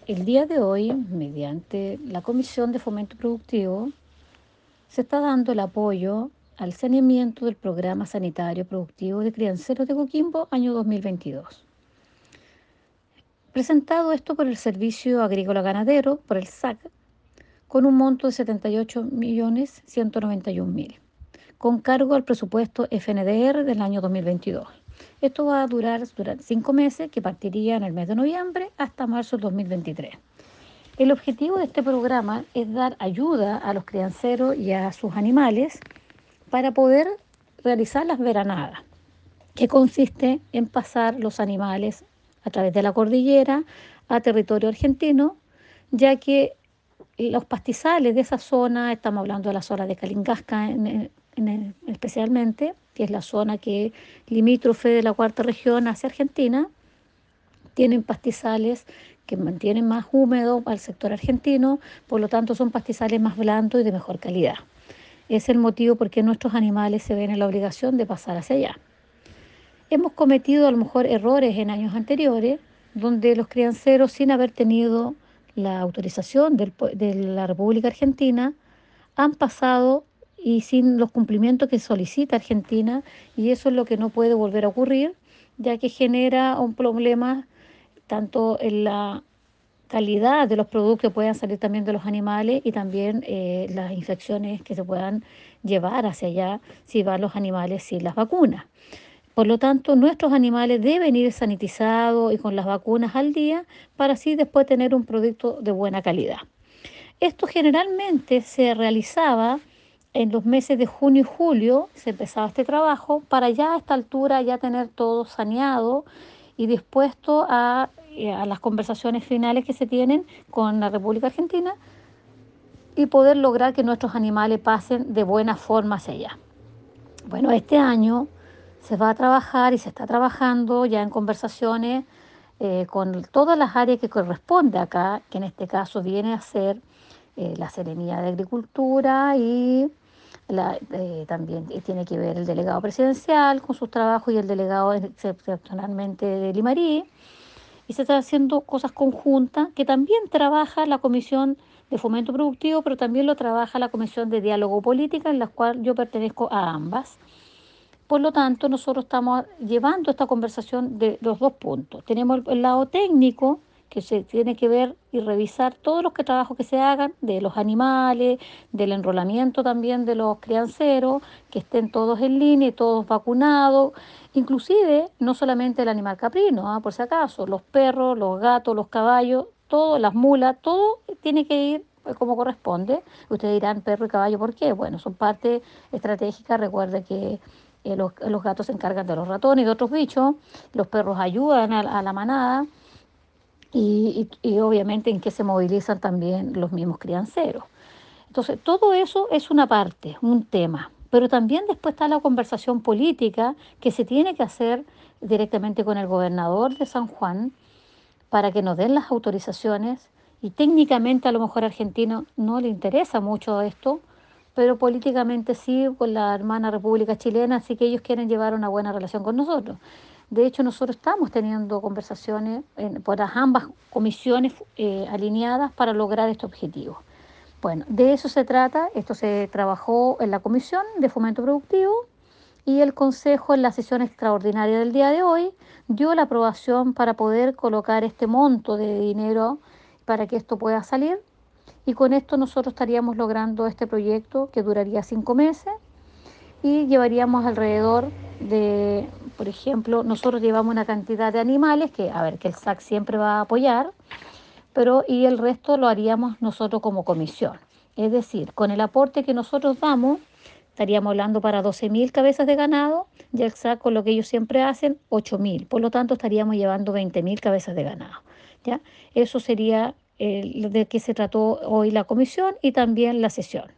El día de hoy, mediante la Comisión de Fomento Productivo, se está dando el apoyo al saneamiento del Programa Sanitario Productivo de Crianceros de Coquimbo año 2022. Presentado esto por el Servicio Agrícola Ganadero, por el SAC, con un monto de 78.191.000, con cargo al presupuesto FNDR del año 2022. Esto va a durar 5 meses, que partiría en el mes de noviembre hasta marzo del 2023. El objetivo de este programa es dar ayuda a los crianceros y a sus animales para poder realizar las veranadas, que consiste en pasar los animales a través de la cordillera a territorio argentino, ya que los pastizales de esa zona, estamos hablando de la zona de Calingasca especialmente, que es la zona que limítrofe de la cuarta región hacia Argentina, tienen pastizales que mantienen más húmedo al sector argentino, por lo tanto son pastizales más blandos y de mejor calidad. Es el motivo por qué nuestros animales se ven en la obligación de pasar hacia allá. Hemos cometido a lo mejor errores en años anteriores, donde los crianceros, sin haber tenido la autorización de la República Argentina, han pasado y sin los cumplimientos que solicita Argentina, y eso es lo que no puede volver a ocurrir, ya que genera un problema tanto en la calidad de los productos que puedan salir también de los animales y también las infecciones que se puedan llevar hacia allá si van los animales sin las vacunas. Por lo tanto, nuestros animales deben ir sanitizados y con las vacunas al día para así después tener un producto de buena calidad. Esto generalmente se realizaba en los meses de junio y julio, se empezaba este trabajo para ya a esta altura ya tener todo saneado y dispuesto a las conversaciones finales que se tienen con la República Argentina y poder lograr que nuestros animales pasen de buena forma hacia allá. Bueno, este año se va a trabajar y se está trabajando ya en conversaciones con todas las áreas que corresponde acá, que en este caso viene a ser la Seremía de Agricultura y también tiene que ver el delegado presidencial con sus trabajos y el delegado excepcionalmente de Limarí. Y se están haciendo cosas conjuntas que también trabaja la Comisión de Fomento Productivo, pero también lo trabaja la Comisión de Diálogo Política, en la cual yo pertenezco a ambas. Por lo tanto, nosotros estamos llevando esta conversación de los dos puntos. Tenemos el lado técnico, que se tiene que ver y revisar todos los trabajos que se hagan de los animales, del enrolamiento también de los crianceros, que estén todos en línea y todos vacunados, inclusive no solamente el animal caprino, por si acaso, los perros, los gatos, los caballos, todo, las mulas, todo tiene que ir como corresponde. Ustedes dirán perro y caballo, ¿por qué? Bueno, son parte estratégica. Recuerde que los gatos se encargan de los ratones y de otros bichos, los perros ayudan a la manada y obviamente en que se movilizan también los mismos crianceros. Entonces, todo eso es una parte, un tema, pero también después está la conversación política que se tiene que hacer directamente con el gobernador de San Juan para que nos den las autorizaciones y técnicamente a lo mejor a Argentina no le interesa mucho esto, pero políticamente sí, con la hermana República Chilena, así que ellos quieren llevar una buena relación con nosotros. De hecho, nosotros estamos teniendo conversaciones por las ambas comisiones alineadas para lograr este objetivo. Bueno, de eso se trata. Esto se trabajó en la Comisión de Fomento Productivo y el Consejo en la sesión extraordinaria del día de hoy dio la aprobación para poder colocar este monto de dinero para que esto pueda salir. Y con esto nosotros estaríamos logrando este proyecto que duraría 5 meses y llevaríamos alrededor de, por ejemplo, nosotros llevamos una cantidad de animales que, a ver, que el SAC siempre va a apoyar, pero y el resto lo haríamos nosotros como comisión. Es decir, con el aporte que nosotros damos, estaríamos hablando para 12.000 cabezas de ganado, y el SAC con lo que ellos siempre hacen, 8.000. Por lo tanto, estaríamos llevando 20.000 cabezas de ganado. ¿Ya? Eso sería de qué se trató hoy la comisión y también la sesión.